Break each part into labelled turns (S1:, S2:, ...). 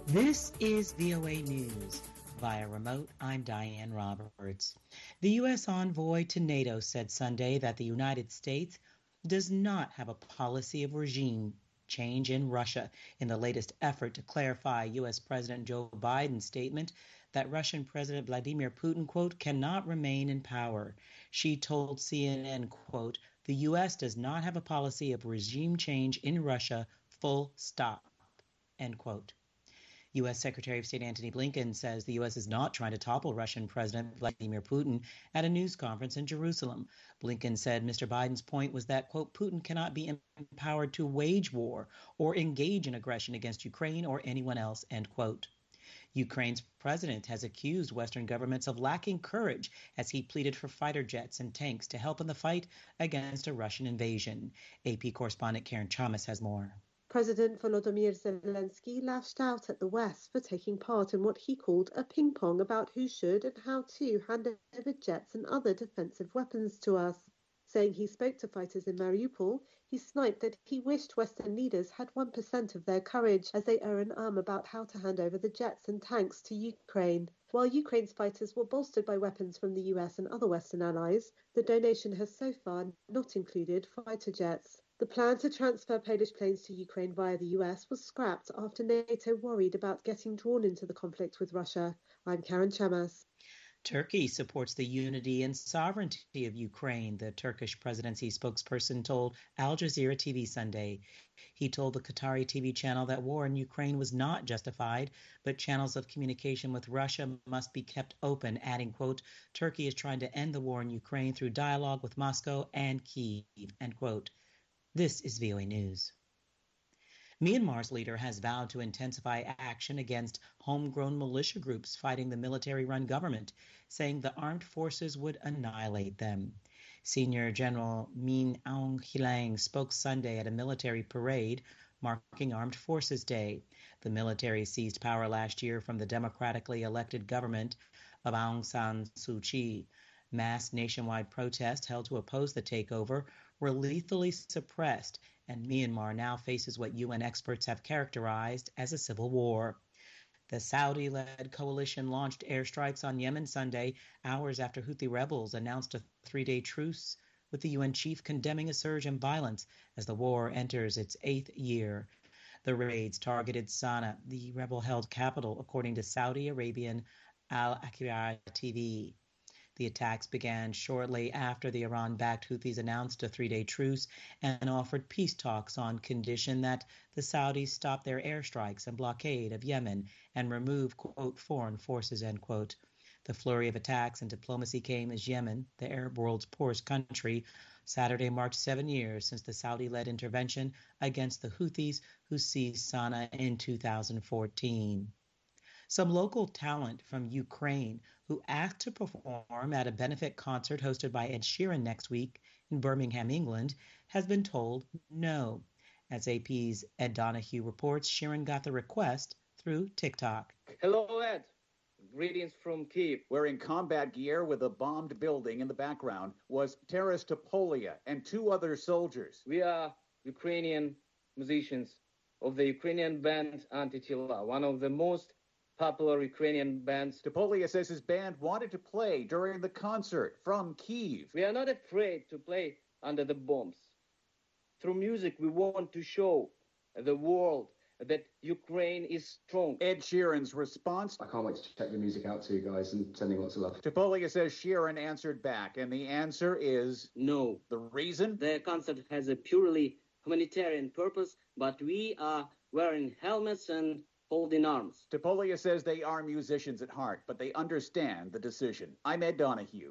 S1: This is VOA News. Via remote, I'm Diane Roberts. The U.S. envoy to NATO said Sunday that the United States does not have a policy of regime change in Russia in the latest effort to clarify U.S. President Joe Biden's statement that Russian President Vladimir Putin, quote, cannot remain in power. She told CNN, quote, the U.S. does not have a policy of regime change in Russia, full stop, end quote. U.S. Secretary of State Antony Blinken says the U.S. is not trying to topple Russian President Vladimir Putin at a news conference in Jerusalem. Blinken said Mr. Biden's point was that, quote, Putin cannot be empowered to wage war or engage in aggression against Ukraine or anyone else, end quote. Ukraine's president has accused Western governments of lacking courage as he pleaded for fighter jets and tanks to help in the fight against a Russian invasion. AP correspondent Karen Chamas has more.
S2: President Volodymyr Zelensky lashed out at the West for taking part in what he called a ping-pong about who should and how to hand over jets and other defensive weapons to us. Saying he spoke to fighters in Mariupol, he sniped that he wished Western leaders had 1% of their courage as they are an arm about how to hand over the jets and tanks to Ukraine. While Ukraine's fighters were bolstered by weapons from the US and other Western allies, the donation has so far not included fighter jets. The plan to transfer Polish planes to Ukraine via the US was scrapped after NATO worried about getting drawn into the conflict with Russia. I'm Karen Chamas.
S1: Turkey supports the unity and sovereignty of Ukraine, the Turkish presidency spokesperson told Al Jazeera TV Sunday. He told the Qatari TV channel that war in Ukraine was not justified, but channels of communication with Russia must be kept open, adding, quote, Turkey is trying to end the war in Ukraine through dialogue with Moscow and Kyiv, end quote. This is VOA News. Myanmar's leader has vowed to intensify action against homegrown militia groups fighting the military-run government, saying the armed forces would annihilate them. Senior General Min Aung Hlaing spoke Sunday at a military parade marking Armed Forces Day. The military seized power last year from the democratically elected government of Aung San Suu Kyi. Mass nationwide protests held to oppose the takeover were lethally suppressed, and Myanmar now faces what UN experts have characterized as a civil war. The Saudi-led coalition launched airstrikes on Yemen Sunday, hours after Houthi rebels announced a 3-day truce, with the UN chief condemning a surge in violence as the war enters its 8th year. The raids targeted Sana'a, the rebel-held capital, according to Saudi Arabian Al Akira TV. The attacks began shortly after the Iran-backed Houthis announced a 3-day truce and offered peace talks on condition that the Saudis stop their airstrikes and blockade of Yemen and remove, quote, foreign forces, end quote. The flurry of attacks and diplomacy came as Yemen, the Arab world's poorest country, Saturday marked 7 years since the Saudi-led intervention against the Houthis who seized Sana'a in 2014. Some local talent from Ukraine who asked to perform at a benefit concert hosted by Ed Sheeran next week in Birmingham, England, has been told no. As AP's Ed Donahue reports, Sheeran got the request through TikTok.
S3: Hello, Ed. Greetings from Kyiv. Wearing combat gear with a bombed building in the background was Taras Topolia and 2 other soldiers. We are Ukrainian musicians of the Ukrainian band Antitila, one of the most popular Ukrainian bands. Topolia says his band wanted to play during the concert from Kyiv. We are not afraid to play under the bombs. Through music, we want to show the world that Ukraine is strong. Ed Sheeran's response:
S4: I can't wait to check the music out to you guys and sending lots of love.
S3: Topolia says Sheeran answered back, and the answer is
S5: no.
S3: The reason?
S5: The concert has a purely humanitarian purpose, but we are wearing helmets and holding arms.
S3: Topolia says they are musicians at heart, but they understand the decision. I'm Ed Donahue.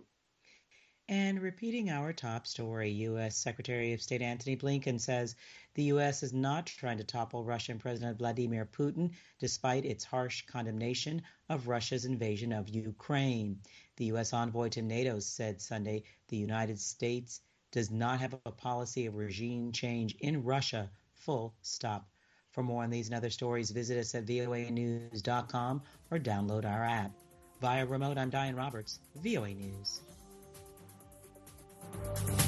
S1: And repeating our top story, U.S. Secretary of State Antony Blinken says the U.S. is not trying to topple Russian President Vladimir Putin, despite its harsh condemnation of Russia's invasion of Ukraine. The U.S. envoy to NATO said Sunday the United States does not have a policy of regime change in Russia, full stop. For more on these and other stories, visit us at voanews.com or download our app. Via remote, I'm Diane Roberts, VOA News.